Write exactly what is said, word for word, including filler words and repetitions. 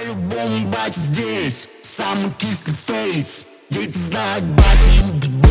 По-любому батя здесь, самый кислый фейс. Дети знают батя любит